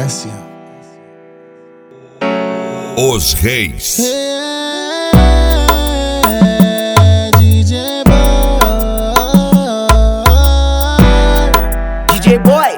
Cássia. Os Reis. DJ Boy. DJ Boy.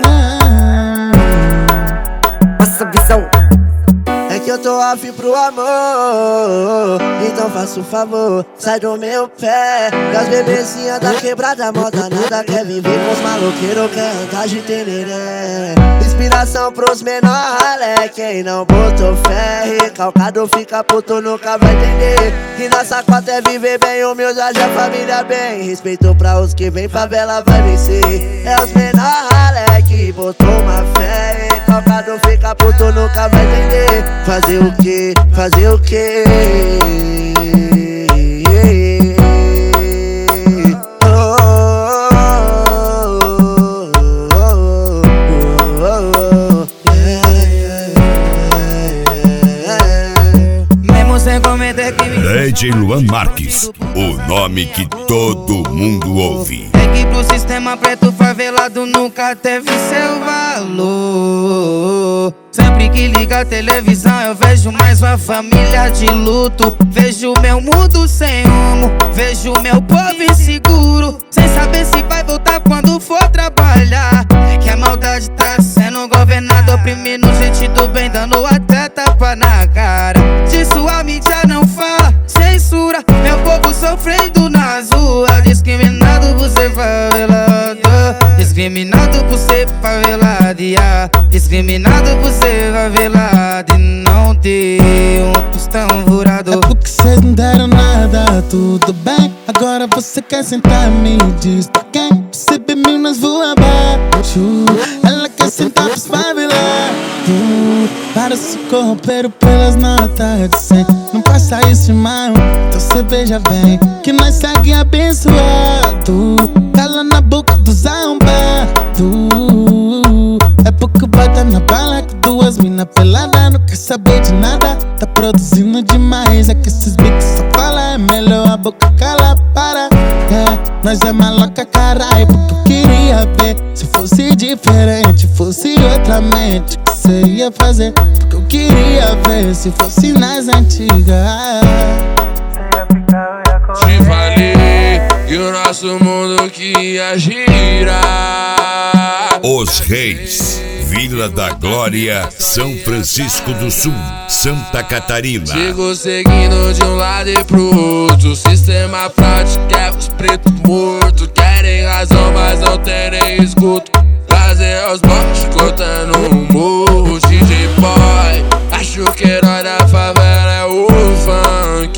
Passa visão. É que eu tô off pro amor, então faça o favor, sai do meu pé. E as bebezinhas da quebrada, moda nada, quer viver com os maloqueiros, quer andar de tereré. Inspiração pros menor ralé, quem não botou fé, recalcado fica puto, nunca vai entender. Que nossa cota é viver bem, humilde, a família bem. Respeito pra os que vem, favela vai vencer. É os menor ralé que botou uma fé, recalcado fica puto, nunca vai entender. Fazer o que? Fazer o que? Mesmo sem cometer crime. DJ Luan Marques, o nome que todo mundo ouve. É que pro sistema preto favelado nunca teve seu valor. Sempre que liga a televisão eu vejo mais uma família de luto. Vejo meu mundo sem rumo, vejo meu povo inseguro, sem saber se vai voltar quando for trabalhar. É que a maldade tá sendo governada, oprimindo gente do bem, dando até tapa na cara. Disso a mídia não fala, censura meu povo sofrendo nas ruas. Discriminado por ser favelado, discriminado por ser favelado, yeah. Discriminado por ser favelado e não ter um tostão furado. É porque cês não deram nada, tudo bem. Agora você quer sentar, me diz pra quem? Percebe Minas voa abaixo. Ela quer sentar pros favelados, para se corromper pelas notas de 100. Não passa isso, irmão, então cê veja bem que nós segue abençoado. Cala na boca dos arrombados. É porque bota na bala com duas mina pelada, não quer saber de nada, tá produzindo demais. É que esses bicos só falam, é melhor a boca cala, para. Nós é maloca, carai, porque eu queria ver se fosse diferente, fosse outra mente que cê ia fazer. Porque eu queria ver se fosse nas antigas. Te falei que o nosso mundo que ia girar. Os Reis, Vila da Glória, São Francisco do Sul, Santa Catarina. Sigo seguindo de um lado e pro outro. Sistema prático é os pretos mortos. Querem razão, mas não tem nem escuto. Fazer os botes cortando um morro. DJ Boy, acho que herói da favela é o funk.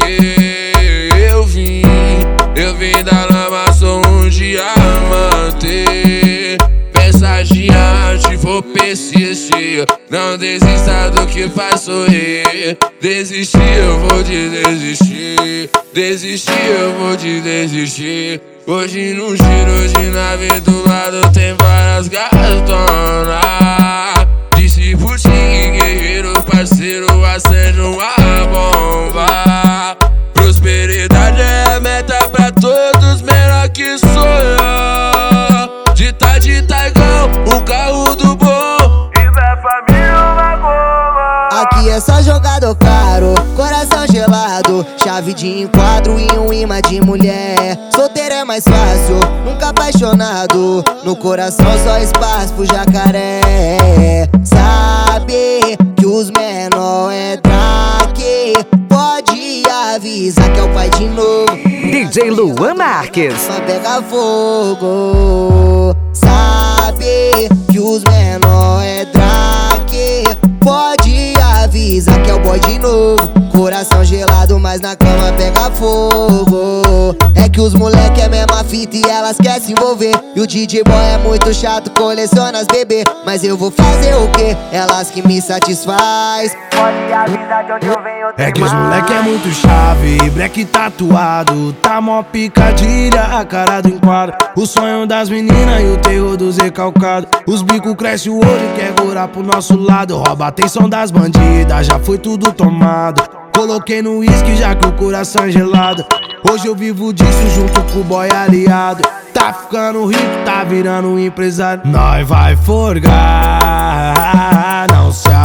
Eu vim da lama, sou um diamante. Pensa diante, vou persistir. Não desista do que faz sorrir. Desistir, eu vou te desistir. Desistir, eu vou te desistir. Hoje no giro de nave do lado tem várias gatonas. Disse por ti que guerreiro parceiro acende uma bomba. Prosperidade é a meta pra todos, menor que sonha. De igual o carro do bom. E vai família uma goma. Aqui é só jogador caro, coração gelado, chave de enquadro e um imã de mulher. Solteiro é mais fácil, nunca apaixonado. No coração só espaço pro jacaré. Sabe que os menor é traque, pode avisar que é o pai de novo. DJ Luan Marques. Só pega fogo. Sabe que os menor é traque, pode avisar que é o boy de novo. Coração gelado, mas na cama pega fogo. É que os moleque é mesma fita e elas querem se envolver. E o DJ Boy é muito chato, coleciona as bebê. Mas eu vou fazer o quê? Elas que me satisfaz. Pode avisar de onde eu venho. É que os moleque é muito chave, black tatuado, tá mó picadilha, a cara do enquadro. O sonho das meninas e o terror dos recalcados. Os bicos cresce o olho e quer virar pro nosso lado. Rouba a atenção das bandidas, já foi tudo tomado. Coloquei no uísque já que o coração é gelado. Hoje eu vivo disso junto com o boy aliado. Tá ficando rico, tá virando um empresário. Nós vai forgar, não se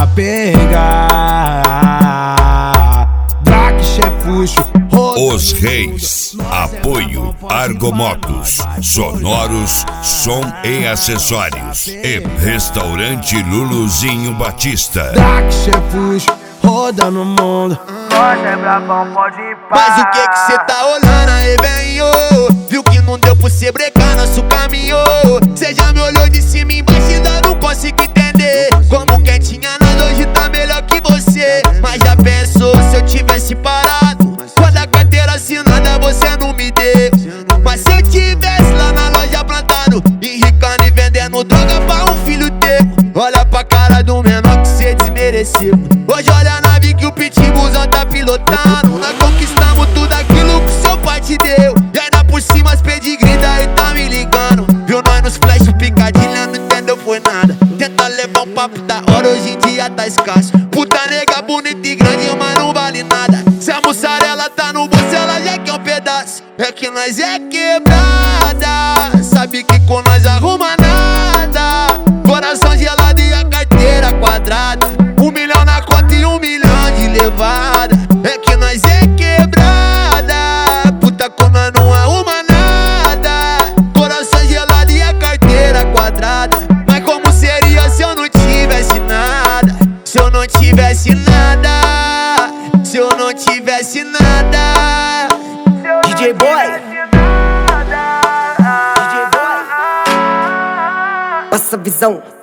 pegar. Draque, chefuxo, Os Reis. Apoio Argomotos, sonoros, som e acessórios. E Restaurante Luluzinho Batista. Draque, chefuxo, roda no mundo. Nós é brabão, pode parar. Mas o que cê tá olhando aí, velho? Viu que não deu pra cê brecar nosso caminho. Cê já me olhou de cima e embaixo e ainda não consigo entender. Como quem tinha nada hoje tá melhor que você. Mas já pensou se eu tivesse parado? Quando a carteira assinada você não me deu. Mas se eu tivesse lá na loja plantado, enricando e vendendo droga pra um filho teu. Olha pra cara do menor que cê desmereceu. Hoje olha a nave que o pitbullzão tá pilotando. Nós conquistamos tudo aquilo que seu pai te deu. E ainda por cima as pedigree daí tá me ligando. Viu nós nos flash, picadilha, não entendeu foi nada. Tenta levar um papo da hora, hoje em dia tá escasso. Puta nega bonita e grande, mas não vale nada. Se a mussarela tá no bolso, ela já quer um pedaço. É que nós é quebrada, sabe que com nós arruma nada. Coração gelado e a carteira quadrada. 1 milhão na conta e 1 milhão de levada. É que nós é quebrada, puta como nós não arruma nada. Coração gelado e a carteira quadrada. Mas como seria se eu não tivesse nada? Se eu não tivesse nada, se eu não tivesse nada. DJ Boy, DJ Boy, Passa visão.